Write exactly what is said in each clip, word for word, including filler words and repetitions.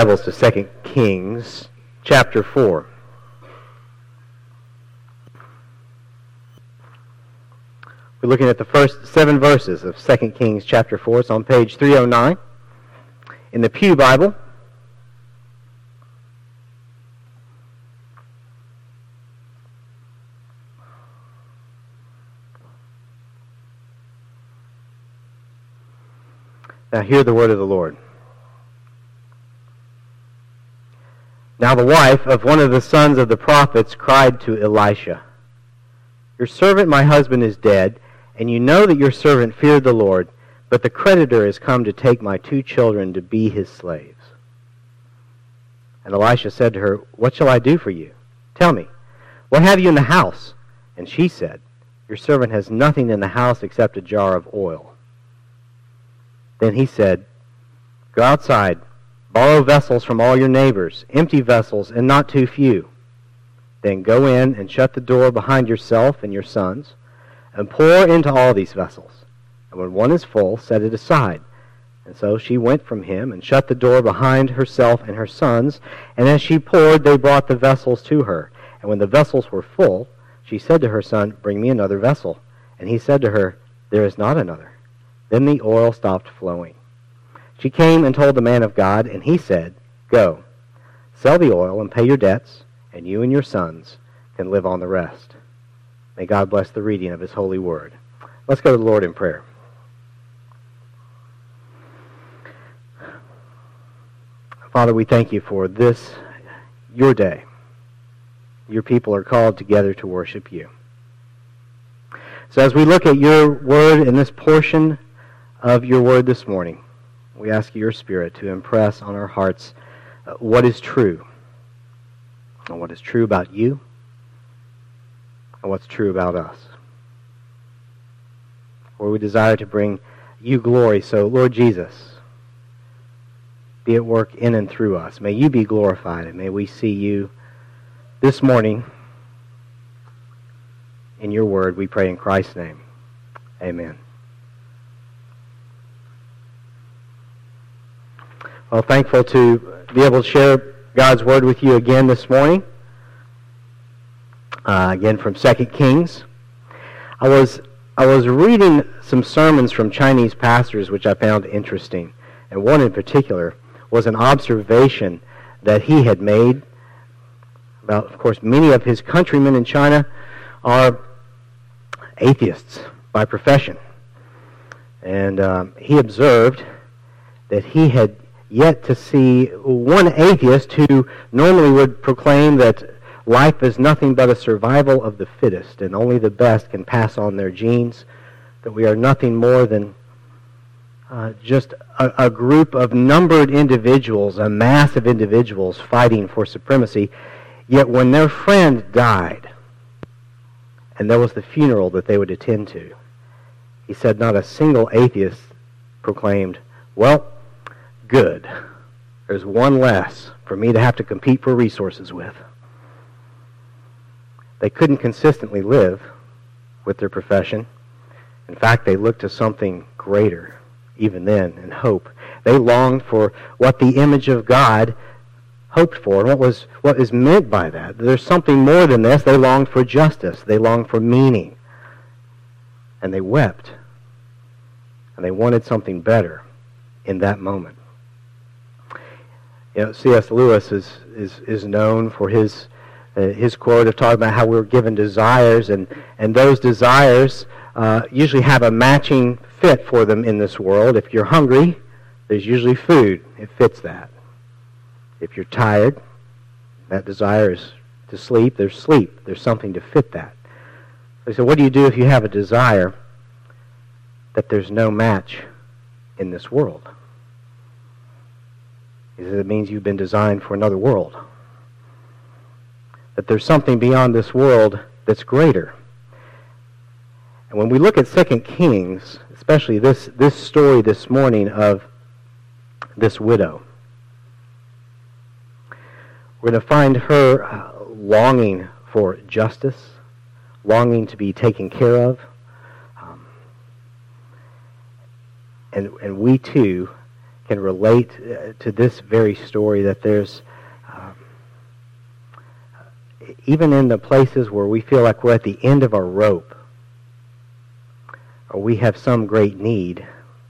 Bibles to Second Kings chapter four. We're looking at the first seven verses of Second Kings chapter four. It's on page three oh nine in the Pew Bible. Now hear the word of the Lord. Now the wife of one of the sons of the prophets cried to Elisha, "Your servant my husband is dead, and you know that your servant feared the Lord, but the creditor has come to take my two children to be his slaves." And Elisha said to her, "What shall I do for you? Tell me, what have you in the house?" And she said, "Your servant has nothing in the house except a jar of oil." Then he said, "Go outside, borrow vessels from all your neighbors, empty vessels and not too few. Then go in and shut the door behind yourself and your sons, and pour into all these vessels. And when one is full, set it aside." And so she went from him and shut the door behind herself and her sons, and as she poured, they brought the vessels to her. And when the vessels were full, she said to her son, "Bring me another vessel." And he said to her, "There is not another." Then the oil stopped flowing. She came and told the man of God, and he said, "Go, sell the oil and pay your debts, and you and your sons can live on the rest." May God bless the reading of his holy word. Let's go to the Lord in prayer. Father, we thank you for this, your day. Your people are called together to worship you. So as we look at your word in this portion of your word this morning, we ask your Spirit to impress on our hearts uh, what is true, and what is true about you, and what's true about us. For we desire to bring you glory. So, Lord Jesus, be at work in and through us. May you be glorified, and may we see you this morning in your word. We pray in Christ's name. Amen. Well, thankful to be able to share God's word with you again this morning. Uh, again from Second Kings. I was I was reading some sermons from Chinese pastors which I found interesting. And one in particular was an observation that he had made about, of course, many of his countrymen in China are atheists by profession. And um, he observed that he had yet to see one atheist who normally would proclaim that life is nothing but a survival of the fittest, and only the best can pass on their genes, that we are nothing more than uh, just a, a group of numbered individuals, a mass of individuals fighting for supremacy. Yet when their friend died, and there was the funeral that they would attend to, he said not a single atheist proclaimed, "Well, good. There's one less for me to have to compete for resources with." They couldn't consistently live with their profession. In fact, they looked to something greater, even then, and hope. They longed for what the image of God hoped for, and what was what is meant by that. There's something more than this. They longed for justice. They longed for meaning. And they wept. And they wanted something better in that moment. You know, C S Lewis is, is, is known for his uh, his quote of talking about how we're given desires, and, and those desires uh, usually have a matching fit for them in this world. If you're hungry, there's usually food. It fits that. If you're tired, that desire is to sleep. There's sleep. There's something to fit that. So, so what do you do if you have a desire that there's no match in this world? It means you've been designed for another world. That there's something beyond this world that's greater. And when we look at Second Kings, especially this, this story this morning of this widow, we're going to find her uh, longing for justice, longing to be taken care of. Um, and, and we too can relate uh, to this very story, that there's, um, even in the places where we feel like we're at the end of our rope, or we have some great need,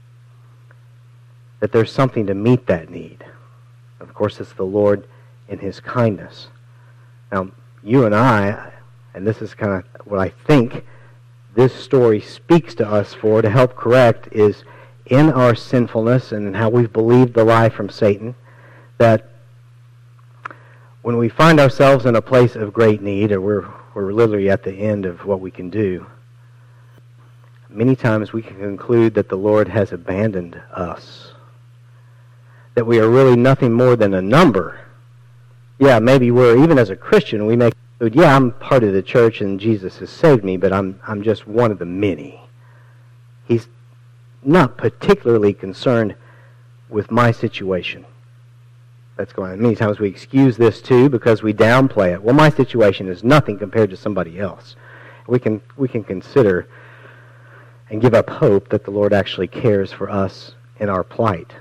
that there's something to meet that need. Of course, it's the Lord in His kindness. Now, you and I, and this is kind of what I think this story speaks to us for, to help correct, is in our sinfulness and in how we've believed the lie from Satan, that when we find ourselves in a place of great need, or we're, we're literally at the end of what we can do, many times we can conclude that the Lord has abandoned us, that we are really nothing more than a number. Yeah, maybe we're, even as a Christian, we may conclude, yeah, I'm part of the church and Jesus has saved me, but I'm I'm just one of the many. He's not particularly concerned with my situation. That's going on. Many times we excuse this too because we downplay it. Well, my situation is nothing compared to somebody else. We can we can consider and give up hope that the Lord actually cares for us in our plight.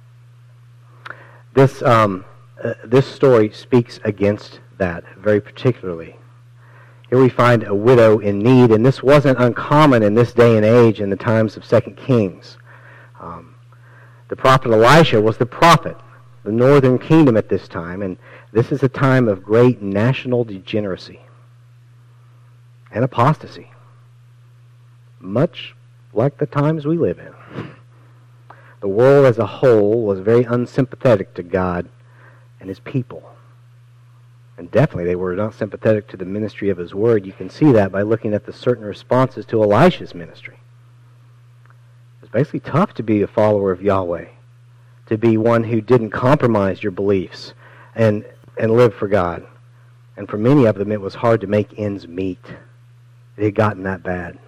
This um, uh, this story speaks against that very particularly. Here we find a widow in need, and this wasn't uncommon in this day and age in the times of Second Kings. Um, the prophet Elisha was the prophet, the northern kingdom at this time, and this is a time of great national degeneracy and apostasy, much like the times we live in. The world as a whole was very unsympathetic to God and His people. And definitely they were not sympathetic to the ministry of His Word. You can see that by looking at the certain responses to Elisha's ministry. It's basically tough to be a follower of Yahweh, to be one who didn't compromise your beliefs and, and live for God. And for many of them, it was hard to make ends meet. It had gotten that bad.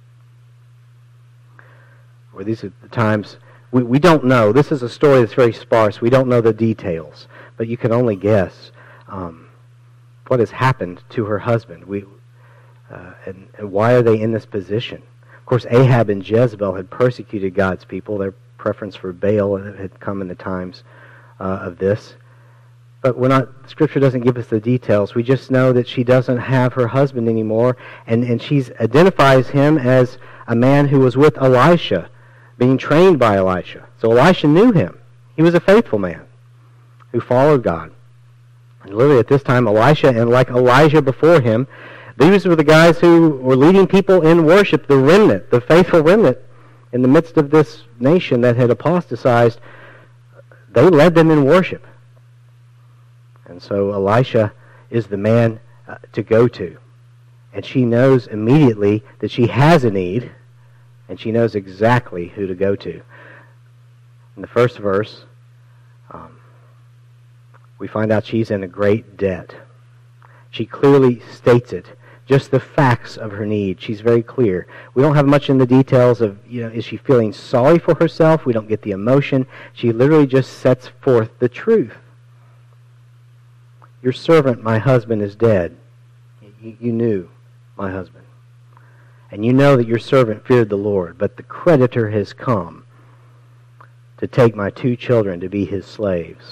Where these are the times... We, we don't know. This is a story that's very sparse. We don't know the details. But you can only guess um, what has happened to her husband. We, uh, and, and why are they in this position? Of course, Ahab and Jezebel had persecuted God's people. Their preference for Baal had come in the times uh, of this. But we're not. Scripture doesn't give us the details. We just know that she doesn't have her husband anymore. And, and she identifies him as a man who was with Elisha, being trained by Elisha. So Elisha knew him. He was a faithful man who followed God. And literally at this time, Elisha, and like Elijah before him, these were the guys who were leading people in worship, the remnant, the faithful remnant, in the midst of this nation that had apostatized. They led them in worship. And so Elisha is the man uh, to go to. And she knows immediately that she has a need, and she knows exactly who to go to. In the first verse, um, we find out she's in a great debt. She clearly states it. Just the facts of her need. She's very clear. We don't have much in the details of, you know, is she feeling sorry for herself? We don't get the emotion. She literally just sets forth the truth. Your servant, my husband, is dead. You, you knew my husband. And you know that your servant feared the Lord, but the creditor has come to take my two children to be his slaves.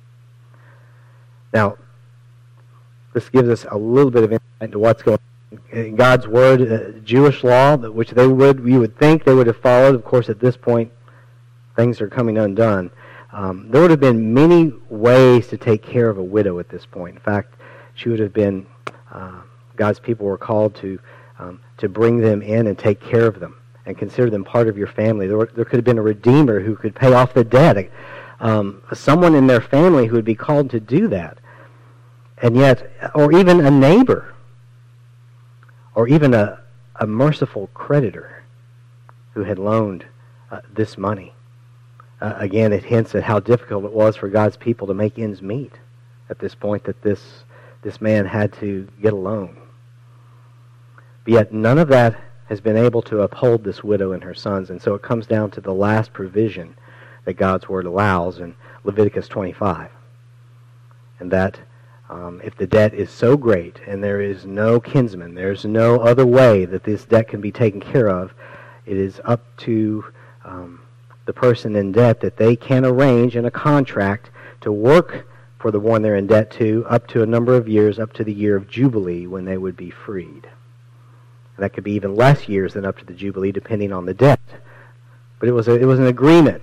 Now, this gives us a little bit of insight into what's going on. In God's Word, uh, Jewish law, which they would, you would think they would have followed. Of course, at this point, things are coming undone. Um, there would have been many ways to take care of a widow at this point. In fact, she would have been, uh, God's people were called to Um, to bring them in and take care of them and consider them part of your family. There, were, there could have been a redeemer who could pay off the debt, um, someone in their family who would be called to do that. And yet, or even a neighbor, or even a, a merciful creditor who had loaned uh, this money. Uh, again, it hints at how difficult it was for God's people to make ends meet at this point, that this, this man had to get a loan. But yet none of that has been able to uphold this widow and her sons. And so it comes down to the last provision that God's Word allows in Leviticus twenty-five. And that um, if the debt is so great and there is no kinsman, there's no other way that this debt can be taken care of, it is up to um, the person in debt that they can arrange in a contract to work for the one they're in debt to up to a number of years, up to the year of Jubilee when they would be freed. And that could be even less years than up to the Jubilee depending on the debt. But it was a, it was an agreement.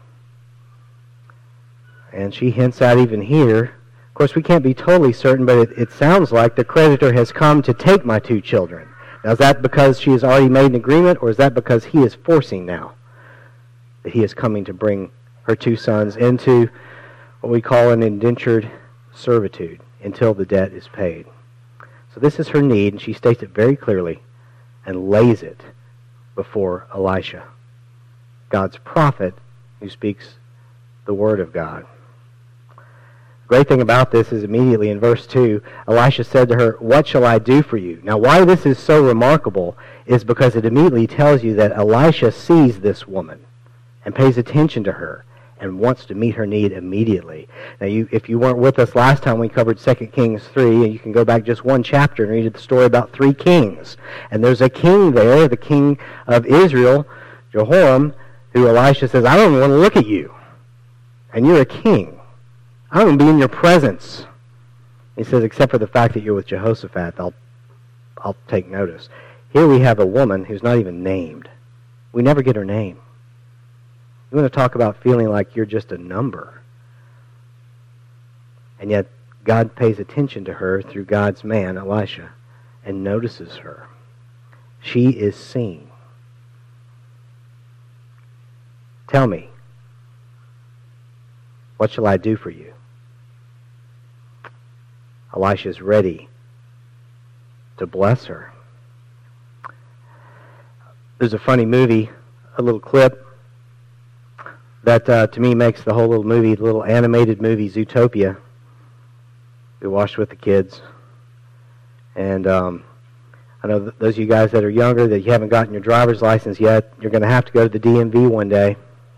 And she hints at even here, of course we can't be totally certain, but it, it sounds like the creditor has come to take my two children. Now is that because she has already made an agreement, or is that because he is forcing now that he is coming to bring her two sons into what we call an indentured servitude until the debt is paid? So this is her need, and she states it very clearly and lays it before Elisha, God's prophet who speaks the word of God. The great thing about this is immediately in verse two, Elisha said to her, "What shall I do for you?" Now why this is so remarkable is because it immediately tells you that Elisha sees this woman and pays attention to her and wants to meet her need immediately. Now, you, if you weren't with us last time, we covered Second Kings three, and you can go back just one chapter and read the story about three kings. And there's a king there, the king of Israel, Jehoram, who Elisha says, "I don't even want to look at you. And you're a king. I don't want to be in your presence." He says, "Except for the fact that you're with Jehoshaphat, I'll, I'll take notice." Here we have a woman who's not even named. We never get her name. You want to talk about feeling like you're just a number. And yet God pays attention to her through God's man, Elisha, and notices her. She is seen. "Tell me, what shall I do for you?" Elisha is ready to bless her. There's a funny movie, a little clip, that uh, to me makes the whole little movie, the little animated movie, Zootopia. We watched with the kids. And um, I know th- those of you guys that are younger, that you haven't gotten your driver's license yet, you're going to have to go to the D M V one day.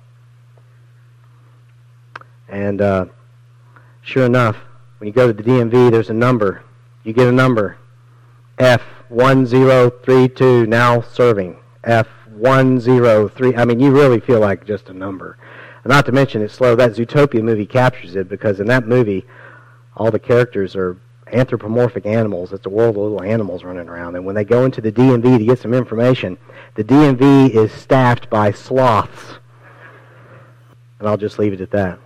And uh, sure enough, when you go to the D M V, there's a number. You get a number. F one zero three two, now serving. F one zero three. I mean, you really feel like just a number. Not to mention it's slow. That Zootopia movie captures it, because in that movie, all the characters are anthropomorphic animals. It's a world of little animals running around. And when they go into the D M V to get some information, the D M V is staffed by sloths. And I'll just leave it at that.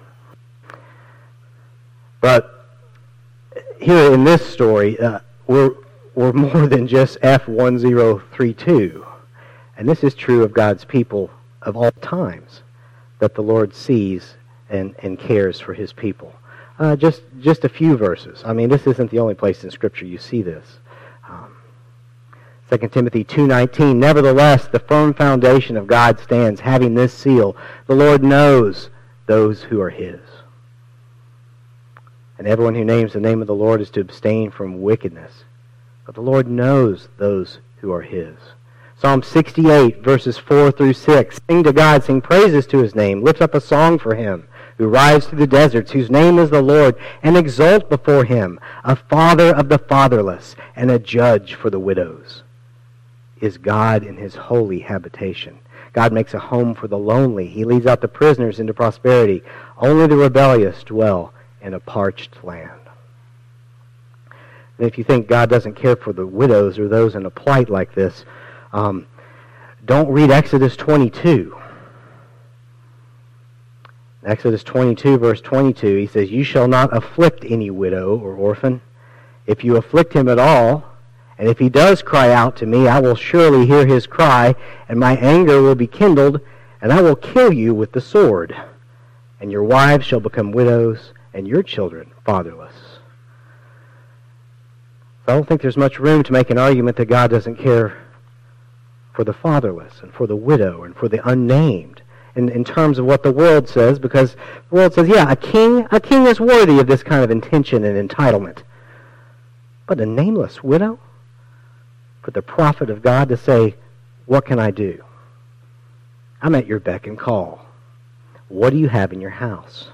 But here in this story, uh, we're, we're more than just F one zero three two. And this is true of God's people of all times, that the Lord sees and, and cares for his people. Uh, just just a few verses. I mean, this isn't the only place in Scripture you see this. Um, Second Timothy two nineteen, "Nevertheless, the firm foundation of God stands, having this seal, the Lord knows those who are his. And everyone who names the name of the Lord is to abstain from wickedness. But the Lord knows those who are his." Psalm sixty-eight, verses four through six. "Sing to God, sing praises to his name. Lift up a song for him, who rides through the deserts, whose name is the Lord, and exult before him. A father of the fatherless, and a judge for the widows, is God in his holy habitation. God makes a home for the lonely. He leads out the prisoners into prosperity. Only the rebellious dwell in a parched land." And if you think God doesn't care for the widows or those in a plight like this, Um, don't read Exodus twenty-two. Exodus twenty-two, verse twenty-two, he says, "You shall not afflict any widow or orphan. If you afflict him at all, and if he does cry out to me, I will surely hear his cry, and my anger will be kindled, and I will kill you with the sword. And your wives shall become widows, and your children fatherless." So I don't think there's much room to make an argument that God doesn't care for the fatherless and for the widow and for the unnamed in, in terms of what the world says, because the world says, yeah, a king, a king is worthy of this kind of intention and entitlement. But a nameless widow? For the prophet of God to say, "What can I do? I'm at your beck and call. What do you have in your house?"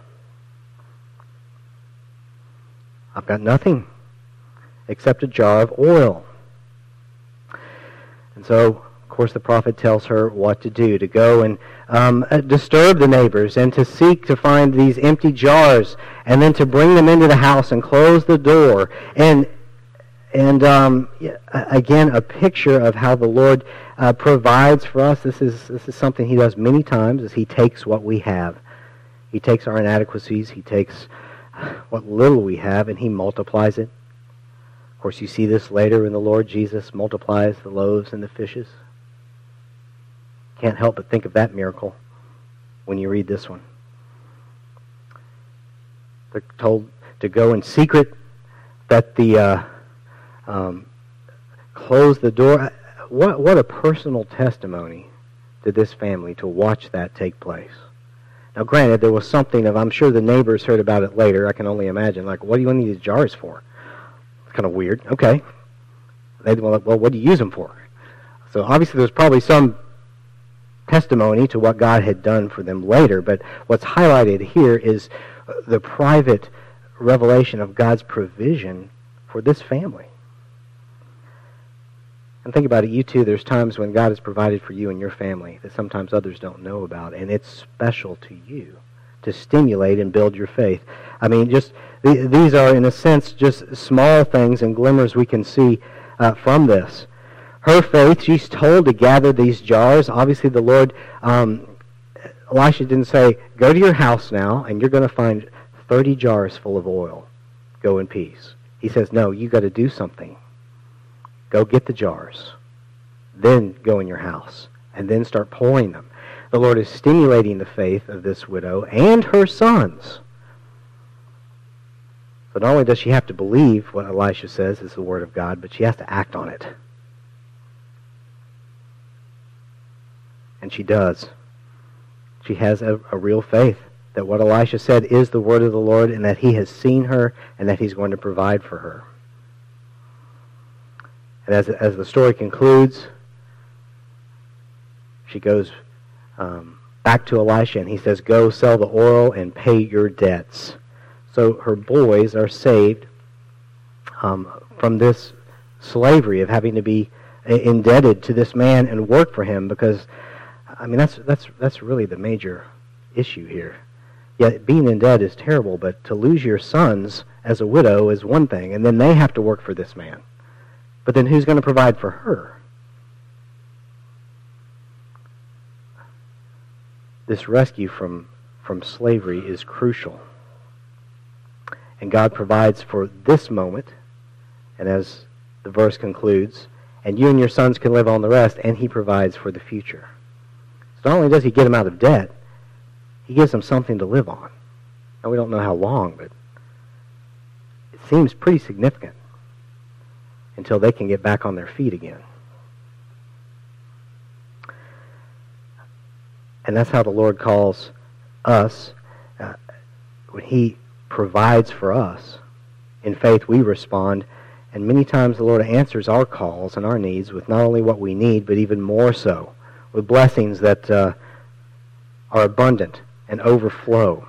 "I've got nothing except a jar of oil." And so, of course, the prophet tells her what to do, to go and um, disturb the neighbors and to seek to find these empty jars and then to bring them into the house and close the door. And and um, again, a picture of how the Lord uh, provides for us. This is this is something He does many times, is He takes what we have. He takes our inadequacies. He takes what little we have and He multiplies it. Of course, you see this later when the Lord Jesus multiplies the loaves and the fishes. Can't help but think of that miracle when you read this one. They're told to go in secret, that the uh, um, close the door. What what a personal testimony to this family to watch that take place. Now, granted, there was something of, I'm sure the neighbors heard about it later. I can only imagine, like, what do you need these jars for? It's kind of weird. Okay. They were like, well, what do you use them for? So obviously there's probably some testimony to what God had done for them later, but what's highlighted here is the private revelation of God's provision for this family. And think about it, you too, there's times when God has provided for you and your family that sometimes others don't know about, and it's special to you to stimulate and build your faith. I mean, just th- these are, in a sense, just small things and glimmers we can see uh, from this. Her faith, she's told to gather these jars. Obviously, the Lord, um, Elisha didn't say, go to your house now, and you're going to find thirty jars full of oil. Go in peace. He says, no, you got to do something. Go get the jars. Then go in your house, and then start pouring them. The Lord is stimulating the faith of this widow and her sons. So not only does she have to believe what Elisha says is the word of God, but she has to act on it. And she does. She has a, a real faith that what Elisha said is the word of the Lord, and that He has seen her and that He's going to provide for her. And as, as the story concludes, she goes um, back to Elisha, and he says, go sell the oil and pay your debts. So her boys are saved um, from this slavery of having to be indebted to this man and work for him, because, I mean, that's that's that's really the major issue here. Yeah, being in debt is terrible, but to lose your sons as a widow is one thing, and then they have to work for this man. But then who's going to provide for her? This rescue from, from slavery is crucial. And God provides for this moment, and as the verse concludes, and you and your sons can live on the rest, and He provides for the future. So not only does He get them out of debt, He gives them something to live on. Now, we don't know how long, but it seems pretty significant until they can get back on their feet again. And that's how the Lord calls us. Uh, when He provides for us, in faith we respond, and many times the Lord answers our calls and our needs with not only what we need, but even more so, with blessings that uh, are abundant and overflow.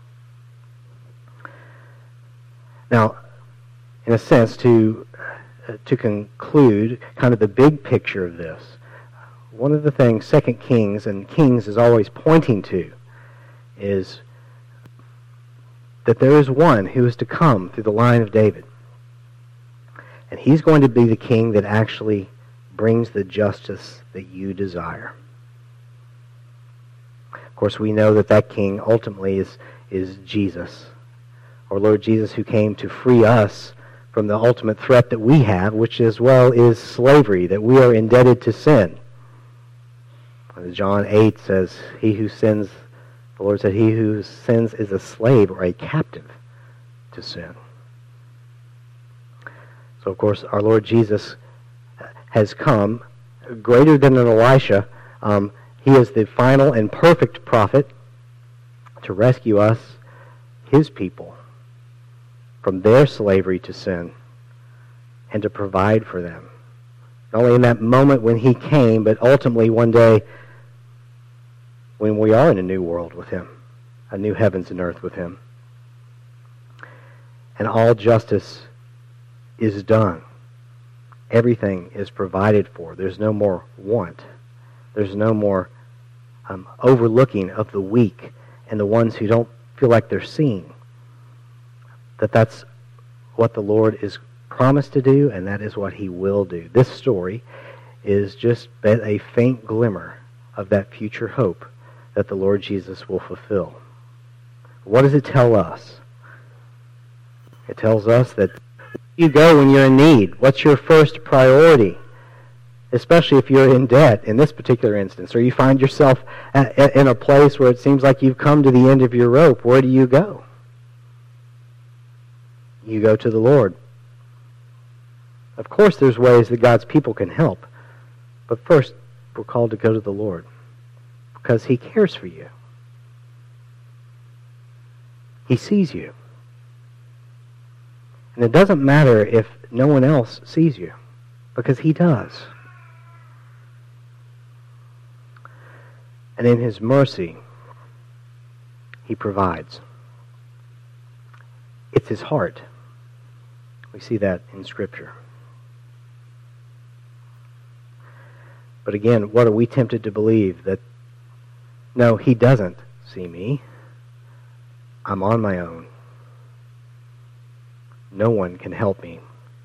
Now, in a sense, to uh, to conclude kind of the big picture of this, one of the things Second Kings, and Kings is always pointing to, is that there is one who is to come through the line of David. And He's going to be the king that actually brings the justice that you desire. Of course, we know that that king ultimately is, is Jesus, our Lord Jesus, who came to free us from the ultimate threat that we have, which as well is slavery, that we are indebted to sin. John eight says, he who sins, the Lord said, he who sins is a slave or a captive to sin. So, of course, our Lord Jesus has come, greater than an Elisha. Um, he is the final and perfect prophet to rescue us, His people, from their slavery to sin and to provide for them. Not only in that moment when He came, but ultimately one day when we are in a new world with Him, a new heavens and earth with Him. And all justice is done. Everything is provided for. There's no more want. There's no more um, overlooking of the weak and the ones who don't feel like they're seen. That that's what the Lord is promised to do, and that is what he will do. This story is just a faint glimmer of that future hope that the Lord Jesus will fulfill. What does it tell us? It tells us that you go when you're in need. What's your first priority? Especially if you're in debt in this particular instance, or you find yourself in a place where it seems like you've come to the end of your rope. Where do you go? You go to the Lord. Of course, there's ways that God's people can help. But first, we're called to go to the Lord because he cares for you. He sees you. And it doesn't matter if no one else sees you, because he does. And in his mercy, he provides. It's his heart. We see that in Scripture. But again, what are we tempted to believe? That, no, he doesn't see me. I'm on my own. No one can help me.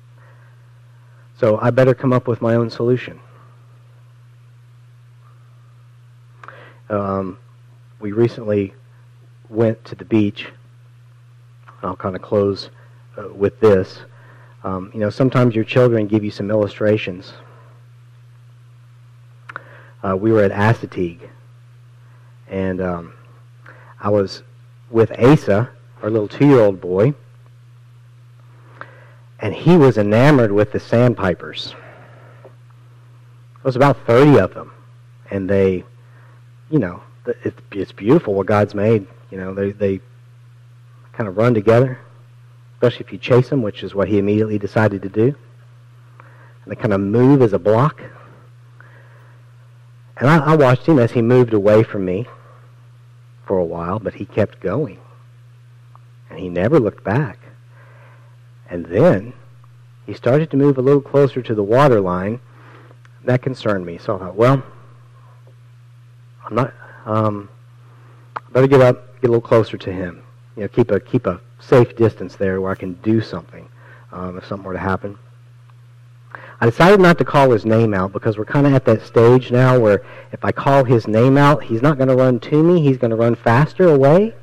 So I better come up with my own solution. Um, we recently went to the beach. I'll kind of close uh, with this. Um, you know, sometimes your children give you some illustrations. Uh, we were at Assateague, and um, I was with Asa, our little two-year-old boy, and he was enamored with the sandpipers. There was about thirty of them, and they, you know, it's, it's beautiful what God's made. You know, they they kind of run together, especially if you chase them, which is what he immediately decided to do. And they kind of move as a block. And I, I watched him as he moved away from me for a while, but he kept going. And he never looked back. And then he started to move a little closer to the water line. That concerned me. So I thought, well, I'm not, um, I better get up, get a little closer to him. You know, keep a keep a safe distance there where I can do something um, if something were to happen. I decided not to call his name out because we're kind of at that stage now where if I call his name out, he's not going to run to me. He's going to run faster away.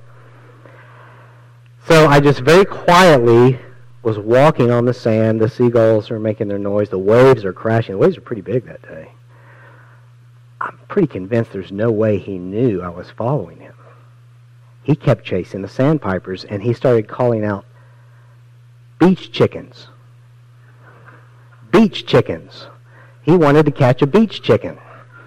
So I just very quietly was walking on the sand. The seagulls are making their noise. The waves are crashing. The waves are pretty big that day. I'm pretty convinced there's no way he knew I was following him. He kept chasing the sandpipers, and he started calling out, beach chickens. Beach chickens. He wanted to catch a beach chicken.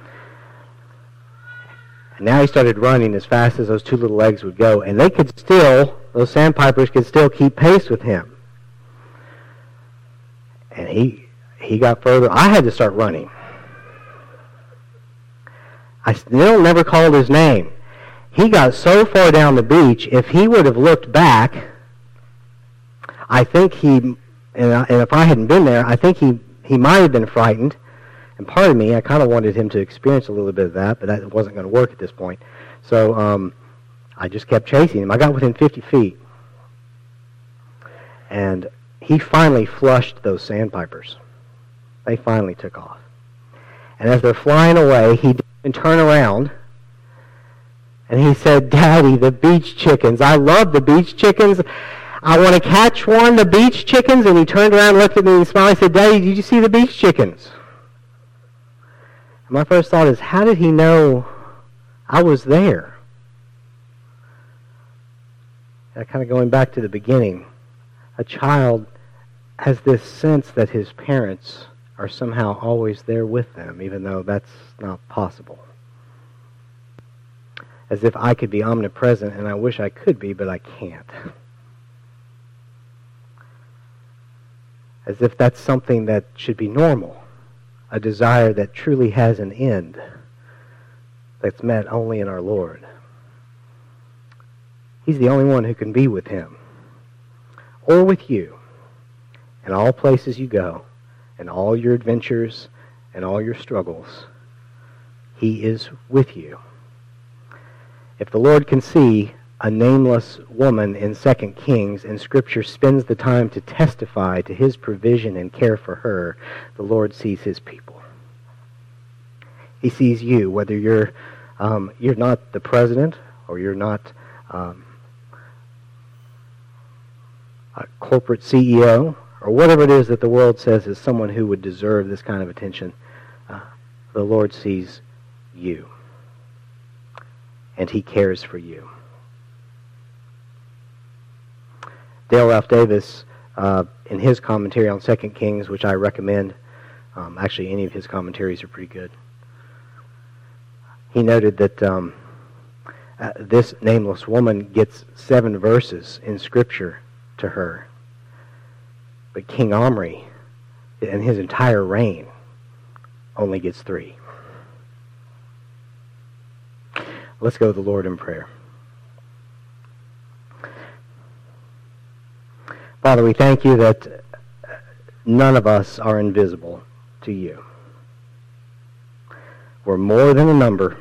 And now he started running as fast as those two little legs would go, and they could still, those sandpipers could still keep pace with him. And he he got further. I had to start running. I still never called his name. He got so far down the beach, if he would have looked back, I think he, and, I, and if I hadn't been there, I think he, he might have been frightened. And part of me, I kind of wanted him to experience a little bit of that, but that wasn't going to work at this point. So um, I just kept chasing him. I got within fifty feet. And he finally flushed those sandpipers. They finally took off. And as they're flying away, he didn't turn around. And he said, Daddy, the beach chickens. I love the beach chickens. I want to catch one, the beach chickens. And he turned around, looked at me, and smiled. He said, Daddy, did you see the beach chickens? And my first thought is, how did he know I was there? And kind of going back to the beginning, a child has this sense that his parents are somehow always there with them, even though that's not possible. As if I could be omnipresent, and I wish I could be, but I can't. As if that's something that should be normal, a desire that truly has an end, that's met only in our Lord. He's the only one who can be with him, or with you, in all places you go, in all your adventures and all your struggles. he is with you. If the Lord can see a nameless woman in Second Kings, and Scripture spends the time to testify to his provision and care for her, the Lord sees his people. He sees you, whether you're um, you're not the president or you're not um, a corporate C E O or whatever it is that the world says is someone who would deserve this kind of attention. Uh, the Lord sees you, and he cares for you. Dale Ralph Davis, uh, in his commentary on Second Kings, which I recommend, um, actually any of his commentaries are pretty good, he noted that um, uh, this nameless woman gets seven verses in Scripture to her, but King Omri, in his entire reign, only gets three. Let's go to the Lord in prayer. Father, we thank you that none of us are invisible to you. We're more than a number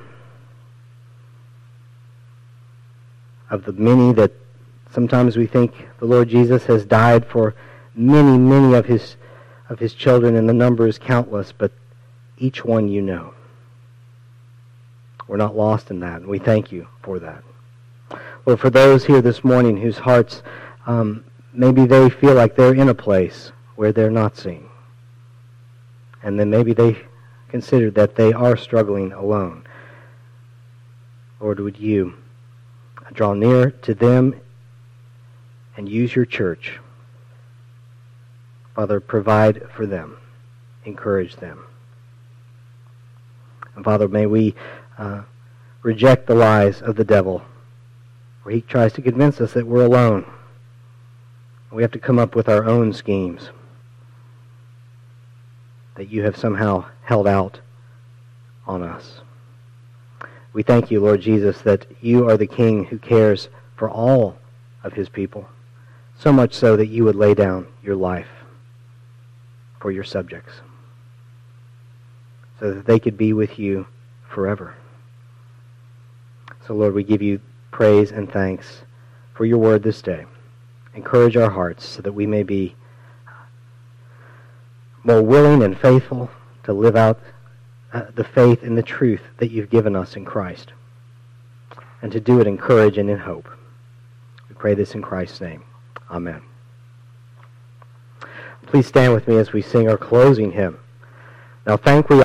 of the many that sometimes we think the Lord Jesus has died for many, many of his of his children, and the number is countless, but each one you know. We're not lost in that, and we thank you for that. Lord, for those here this morning whose hearts um, maybe they feel like they're in a place where they're not seen. And then maybe they consider that they are struggling alone. Lord, would you draw near to them and use your church. Father, provide for them. Encourage them. And Father, may we uh, reject the lies of the devil, where he tries to convince us that we're alone. We have to come up with our own schemes, that you have somehow held out on us. We thank you, Lord Jesus, that you are the King who cares for all of his people, so much so that you would lay down your life for your subjects, so that they could be with you forever. So, Lord, we give you praise and thanks for your word this day. Encourage our hearts so that we may be more willing and faithful to live out uh, the faith and the truth that you've given us in Christ, and to do it in courage and in hope. We pray this in Christ's name. Amen. Please stand with me as we sing our closing hymn. Now thank we